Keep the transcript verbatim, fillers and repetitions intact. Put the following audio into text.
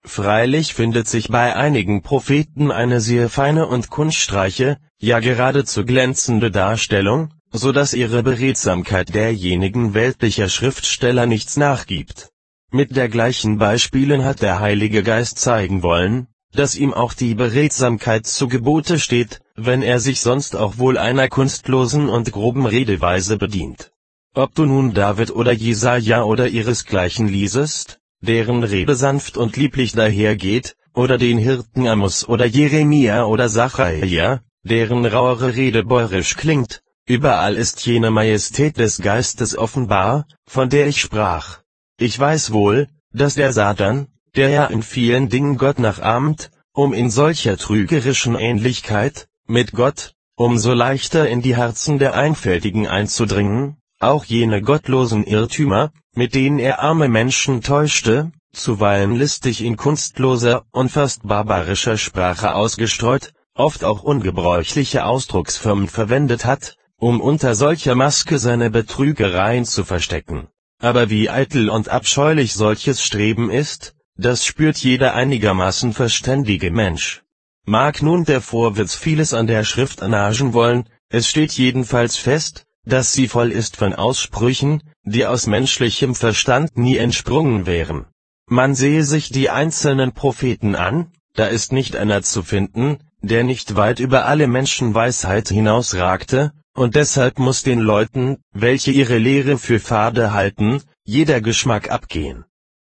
Freilich findet sich bei einigen Propheten eine sehr feine und kunstreiche, ja geradezu glänzende Darstellung, so dass ihre Beredsamkeit derjenigen weltlicher Schriftsteller nichts nachgibt. Mit dergleichen Beispielen hat der Heilige Geist zeigen wollen, dass ihm auch die Beredsamkeit zu Gebote steht, wenn er sich sonst auch wohl einer kunstlosen und groben Redeweise bedient. Ob du nun David oder Jesaja oder ihresgleichen liesest, deren Rede sanft und lieblich dahergeht, oder den Hirten Amos oder Jeremia oder Sacharja, deren rauere Rede bäurisch klingt, überall ist jene Majestät des Geistes offenbar, von der ich sprach. Ich weiß wohl, dass der Satan, der ja in vielen Dingen Gott nachahmt, um in solcher trügerischen Ähnlichkeit mit Gott, umso leichter in die Herzen der Einfältigen einzudringen, auch jene gottlosen Irrtümer, mit denen er arme Menschen täuschte, zuweilen listig in kunstloser und fast barbarischer Sprache ausgestreut, oft auch ungebräuchliche Ausdrucksformen verwendet hat, um unter solcher Maske seine Betrügereien zu verstecken. Aber wie eitel und abscheulich solches Streben ist, das spürt jeder einigermaßen verständige Mensch. Mag nun der Vorwitz vieles an der Schrift nagen wollen, es steht jedenfalls fest, dass sie voll ist von Aussprüchen, die aus menschlichem Verstand nie entsprungen wären. Man sehe sich die einzelnen Propheten an, da ist nicht einer zu finden, der nicht weit über alle Menschenweisheit hinausragte, und deshalb muss den Leuten, welche ihre Lehre für fade halten, jeder Geschmack abgehen.